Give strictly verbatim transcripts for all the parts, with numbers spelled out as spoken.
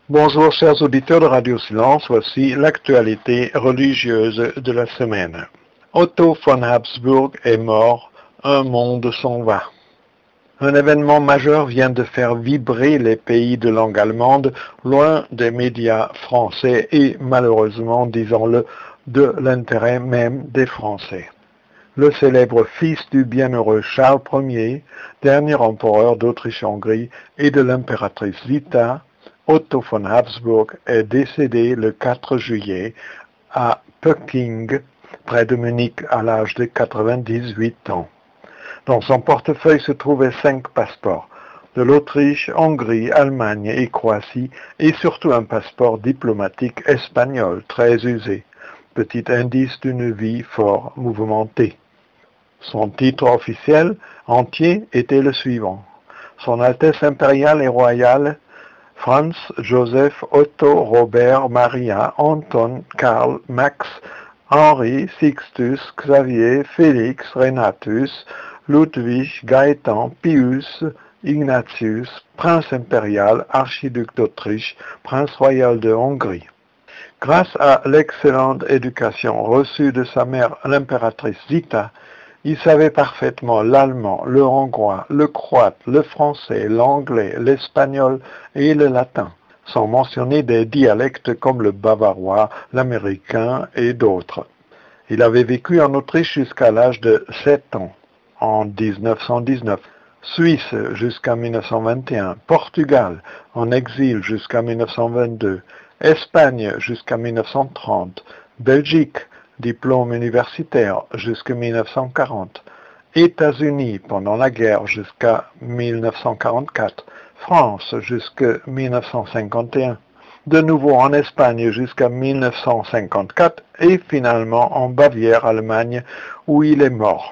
Bonjour chers auditeurs de Radio Silence, voici l'actualité religieuse de la semaine. Otto von Habsburg est mort, un monde s'en va. Un événement majeur vient de faire vibrer les pays de langue allemande, loin des médias français et malheureusement, disons-le, de l'intérêt même des Français. Le célèbre fils du bienheureux Charles Ier, dernier empereur d'Autriche-Hongrie et de l'impératrice Zita, Otto von Habsburg est décédé le quatre juillet à Pöcking, près de Munich, à l'âge de quatre-vingt-dix-huit ans. Dans son portefeuille se trouvaient cinq passeports, de l'Autriche, Hongrie, Allemagne et Croatie, et surtout un passeport diplomatique espagnol très usé, petit indice d'une vie fort mouvementée. Son titre officiel entier était le suivant. Son Altesse impériale et royale, Franz Joseph Otto Robert Maria Anton Karl Max Henri Sixtus Xavier Félix Renatus Ludwig Gaëtan Pius Ignatius, prince impérial, archiduc d'Autriche, prince royal de Hongrie. Grâce à l'excellente éducation reçue de sa mère l'impératrice Zita, il savait parfaitement l'allemand, le hongrois, le croate, le français, l'anglais, l'espagnol et le latin, sans mentionner des dialectes comme le bavarois, l'américain et d'autres. Il avait vécu en Autriche jusqu'à l'âge de sept ans, en dix-neuf cent dix-neuf, Suisse jusqu'à mille neuf cent vingt et un, Portugal en exil jusqu'à mille neuf cent vingt-deux, Espagne jusqu'à mille neuf cent trente, Belgique, diplôme universitaire jusqu'à mille neuf cent quarante, États-Unis pendant la guerre jusqu'à mille neuf cent quarante-quatre, France jusqu'à mille neuf cent cinquante et un, de nouveau en Espagne jusqu'à mille neuf cent cinquante-quatre et finalement en Bavière, Allemagne, où il est mort.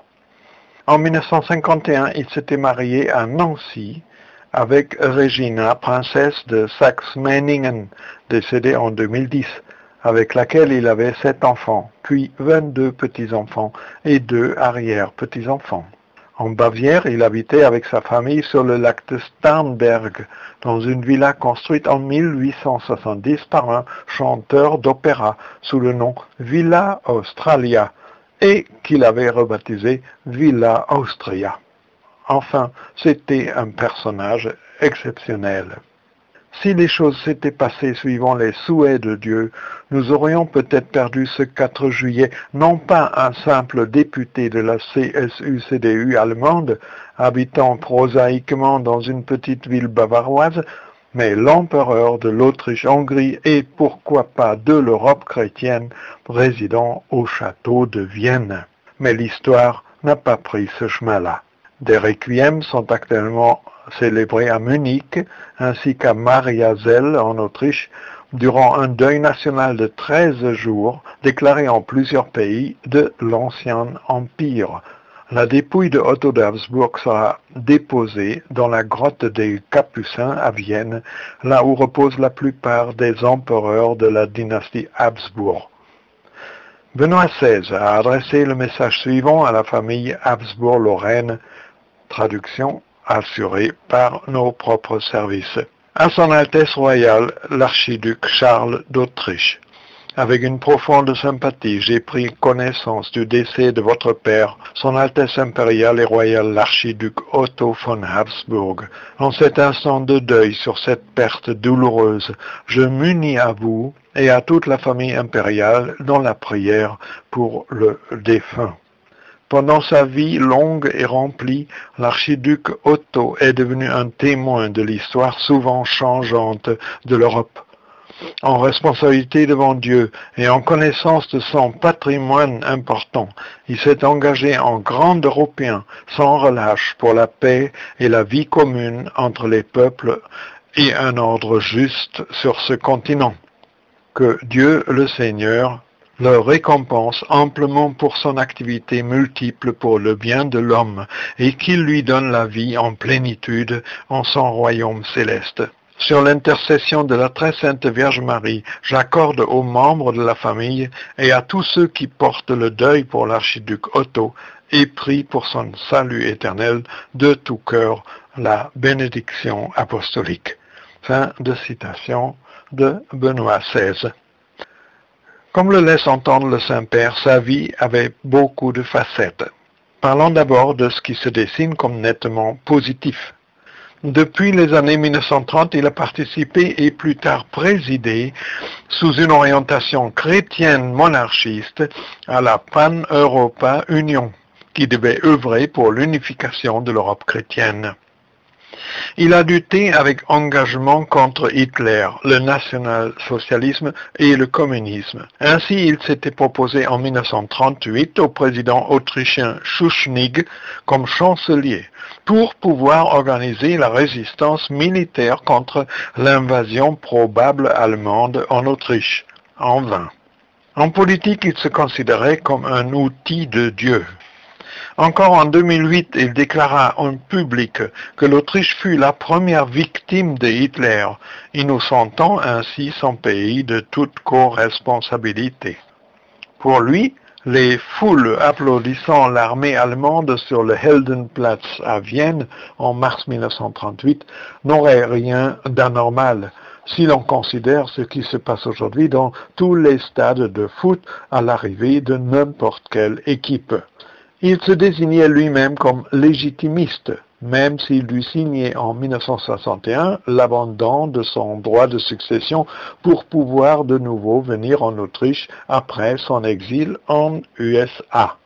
En mille neuf cent cinquante et un, il s'était marié à Nancy avec Regina, princesse de Saxe-Meiningen, décédée en deux mille dix, avec laquelle il avait sept enfants, puis vingt-deux petits-enfants et deux arrière-petits-enfants. En Bavière, il habitait avec sa famille sur le lac de Starnberg, dans une villa construite en mille huit cent soixante-dix par un chanteur d'opéra sous le nom Villa Australia, et qu'il avait rebaptisé Villa Austria. Enfin, c'était un personnage exceptionnel. Si les choses s'étaient passées suivant les souhaits de Dieu, nous aurions peut-être perdu ce quatre juillet, non pas un simple député de la C S U C D U allemande, habitant prosaïquement dans une petite ville bavaroise, mais l'empereur de l'Autriche-Hongrie et pourquoi pas de l'Europe chrétienne, résidant au château de Vienne. Mais l'histoire n'a pas pris ce chemin-là. Des requiems sont actuellement célébrés à Munich ainsi qu'à Mariazell en Autriche durant un deuil national de treize jours déclaré en plusieurs pays de l'Ancien Empire. La dépouille de Otto d'Habsbourg sera déposée dans la grotte des Capucins à Vienne, là où reposent la plupart des empereurs de la dynastie Habsbourg. Benoît seize a adressé le message suivant à la famille Habsbourg-Lorraine, traduction assurée par nos propres services. À son Altesse royale, l'archiduc Charles d'Autriche. Avec une profonde sympathie, j'ai pris connaissance du décès de votre père, son Altesse impériale et royale l'archiduc Otto von Habsburg. En cet instant de deuil sur cette perte douloureuse, je m'unis à vous et à toute la famille impériale dans la prière pour le défunt. Pendant sa vie longue et remplie, l'archiduc Otto est devenu un témoin de l'histoire souvent changeante de l'Europe. En responsabilité devant Dieu et en connaissance de son patrimoine important, il s'est engagé en grand Européen sans relâche pour la paix et la vie commune entre les peuples et un ordre juste sur ce continent. Que Dieu le Seigneur le récompense amplement pour son activité multiple pour le bien de l'homme et qu'il lui donne la vie en plénitude en son royaume céleste. Sur l'intercession de la très sainte Vierge Marie, j'accorde aux membres de la famille et à tous ceux qui portent le deuil pour l'archiduc Otto et prie pour son salut éternel de tout cœur la bénédiction apostolique. Fin de citation de Benoît seize. Comme le laisse entendre le Saint-Père, sa vie avait beaucoup de facettes. Parlons d'abord de ce qui se dessine comme nettement positif. Depuis les années mille neuf cent trente, il a participé et plus tard présidé, sous une orientation chrétienne monarchiste, à la Pan-Europa Union, qui devait œuvrer pour l'unification de l'Europe chrétienne. Il a lutté avec engagement contre Hitler, le national-socialisme et le communisme. Ainsi, il s'était proposé en mille neuf cent trente-huit au président autrichien Schuschnigg comme chancelier pour pouvoir organiser la résistance militaire contre l'invasion probable allemande en Autriche, en vain. En politique, il se considérait comme un outil de Dieu. Encore en deux mille huit, il déclara en public que l'Autriche fut la première victime de Hitler, innocentant ainsi son pays de toute co-responsabilité. Pour lui, les foules applaudissant l'armée allemande sur le Heldenplatz à Vienne en mars mille neuf cent trente-huit n'auraient rien d'anormal si l'on considère ce qui se passe aujourd'hui dans tous les stades de foot à l'arrivée de n'importe quelle équipe. Il se désignait lui-même comme légitimiste, même s'il lui signait en mille neuf cent soixante et un l'abandon de son droit de succession pour pouvoir de nouveau venir en Autriche après son exil en U S A.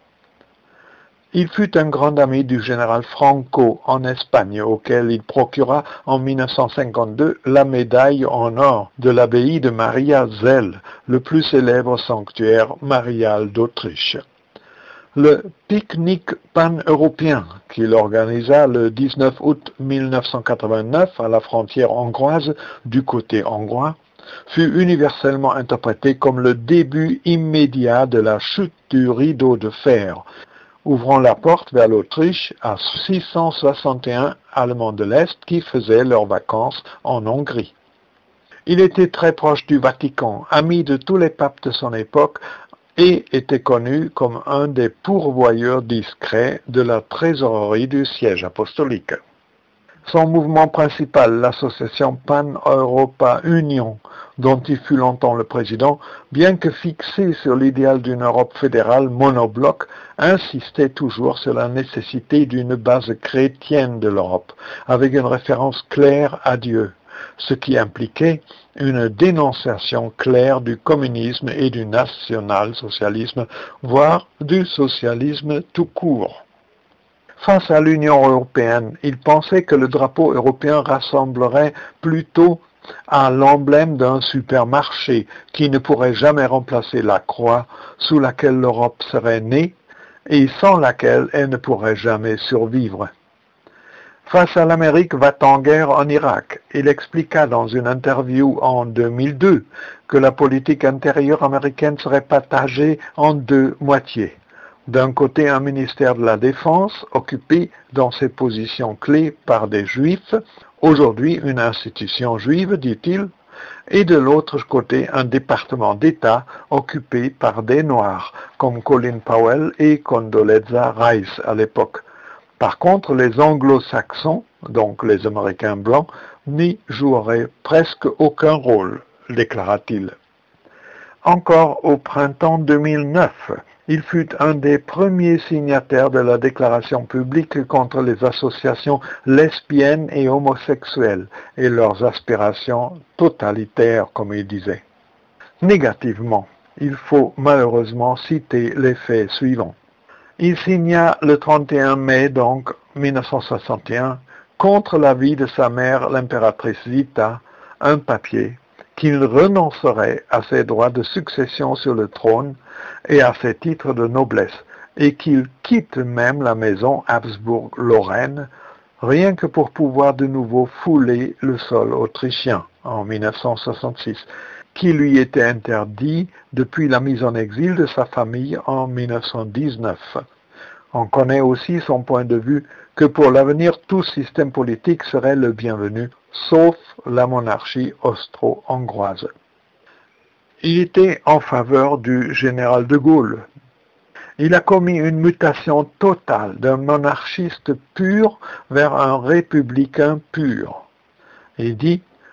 Il fut un grand ami du général Franco en Espagne, auquel il procura en mille neuf cent cinquante-deux la médaille en or de l'abbaye de Maria Zell, le plus célèbre sanctuaire marial d'Autriche. Le pique-nique pan-européen qu'il organisa le dix-neuf août mille neuf cent quatre-vingt-neuf à la frontière hongroise du côté hongrois fut universellement interprété comme le début immédiat de la chute du rideau de fer, ouvrant la porte vers l'Autriche à six cent soixante et un Allemands de l'Est qui faisaient leurs vacances en Hongrie. Il était très proche du Vatican, ami de tous les papes de son époque, et était connu comme un des pourvoyeurs discrets de la trésorerie du siège apostolique. Son mouvement principal, l'association Pan-Europa Union, dont il fut longtemps le président, bien que fixé sur l'idéal d'une Europe fédérale monobloc, insistait toujours sur la nécessité d'une base chrétienne de l'Europe, avec une référence claire à Dieu, ce qui impliquait une dénonciation claire du communisme et du national-socialisme, voire du socialisme tout court. Face à l'Union européenne, il pensait que le drapeau européen rassemblerait plutôt à l'emblème d'un supermarché qui ne pourrait jamais remplacer la croix sous laquelle l'Europe serait née et sans laquelle elle ne pourrait jamais survivre. Face à l'Amérique va-t-en-guerre en Irak, il expliqua dans une interview en deux mille deux que la politique intérieure américaine serait partagée en deux moitiés. D'un côté, un ministère de la Défense occupé dans ses positions clés par des Juifs, aujourd'hui une institution juive, dit-il, et de l'autre côté, un département d'État occupé par des Noirs, comme Colin Powell et Condoleezza Rice à l'époque. Par contre, les anglo-saxons, donc les Américains blancs, n'y joueraient presque aucun rôle, déclara-t-il. Encore au printemps deux mille neuf, il fut un des premiers signataires de la déclaration publique contre les associations lesbiennes et homosexuelles et leurs aspirations totalitaires, comme il disait. Négativement, il faut malheureusement citer les faits suivants. Il signa le trente et un mai donc mille neuf cent soixante et un, contre l'avis de sa mère l'impératrice Zita, un papier qu'il renoncerait à ses droits de succession sur le trône et à ses titres de noblesse, et qu'il quitte même la maison Habsbourg-Lorraine, rien que pour pouvoir de nouveau fouler le sol autrichien en mille neuf cent soixante-six, qui lui était interdit depuis la mise en exil de sa famille en mille neuf cent dix-neuf. On connaît aussi son point de vue que pour l'avenir, tout système politique serait le bienvenu, sauf la monarchie austro-hongroise. Il était en faveur du général de Gaulle. Il a commis une mutation totale d'un monarchiste pur vers un républicain pur. Il dit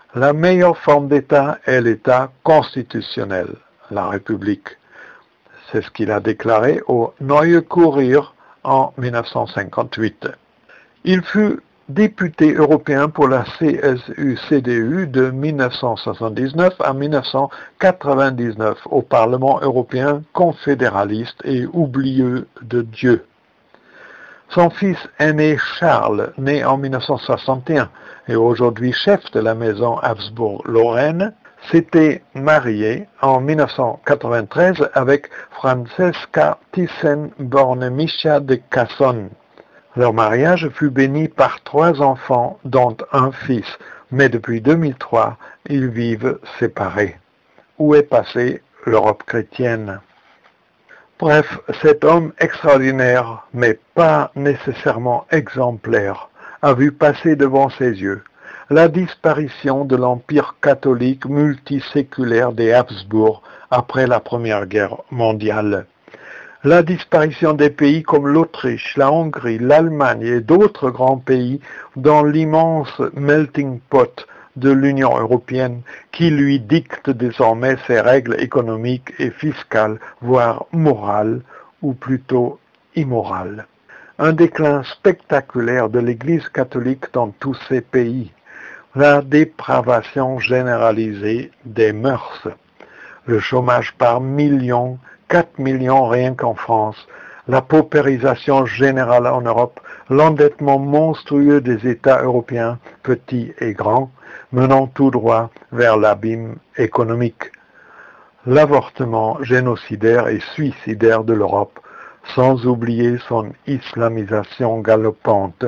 La meilleure forme d'État est l'État constitutionnel, la République. C'est ce qu'il a déclaré au Neue Kurier en mille neuf cent cinquante-huit. Il fut député européen pour la C S U C D U de mille neuf cent soixante-dix-neuf à mille neuf cent quatre-vingt-dix-neuf au Parlement européen confédéraliste et oublieux de Dieu. Son fils aîné Charles, né en mille neuf cent soixante et un et aujourd'hui chef de la maison Habsbourg-Lorraine, s'était marié en mille neuf cent quatre-vingt-treize avec Francesca Thyssen-Bornemischa de Casson. Leur mariage fut béni par trois enfants, dont un fils, mais depuis deux mille trois, ils vivent séparés. Où est passée l'Europe chrétienne? Bref, cet homme extraordinaire, mais pas nécessairement exemplaire, a vu passer devant ses yeux la disparition de l'empire catholique multiséculaire des Habsbourg après la Première Guerre mondiale. La disparition des pays comme l'Autriche, la Hongrie, l'Allemagne et d'autres grands pays dans l'immense melting pot de l'Union européenne qui lui dicte désormais ses règles économiques et fiscales, voire morales, ou plutôt immorales. Un déclin spectaculaire de l'Église catholique dans tous ces pays. La dépravation généralisée des mœurs. Le chômage par millions, quatre millions rien qu'en France, la paupérisation générale en Europe, l'endettement monstrueux des États européens, petits et grands, menant tout droit vers l'abîme économique, l'avortement génocidaire et suicidaire de l'Europe, sans oublier son islamisation galopante.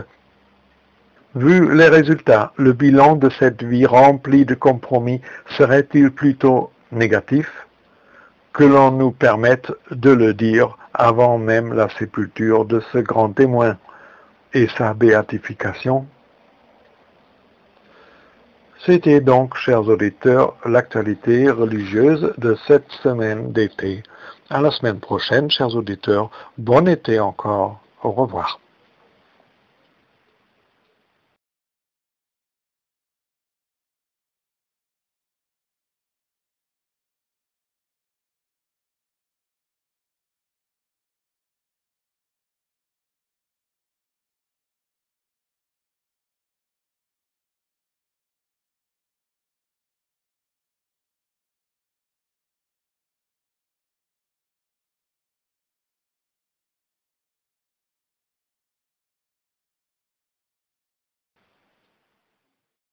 Vu les résultats, le bilan de cette vie remplie de compromis serait-il plutôt négatif? Que l'on nous permette de le dire avant même la sépulture de ce grand témoin et sa béatification. C'était donc, chers auditeurs, l'actualité religieuse de cette semaine d'été. À la semaine prochaine, chers auditeurs, bon été encore. Au revoir.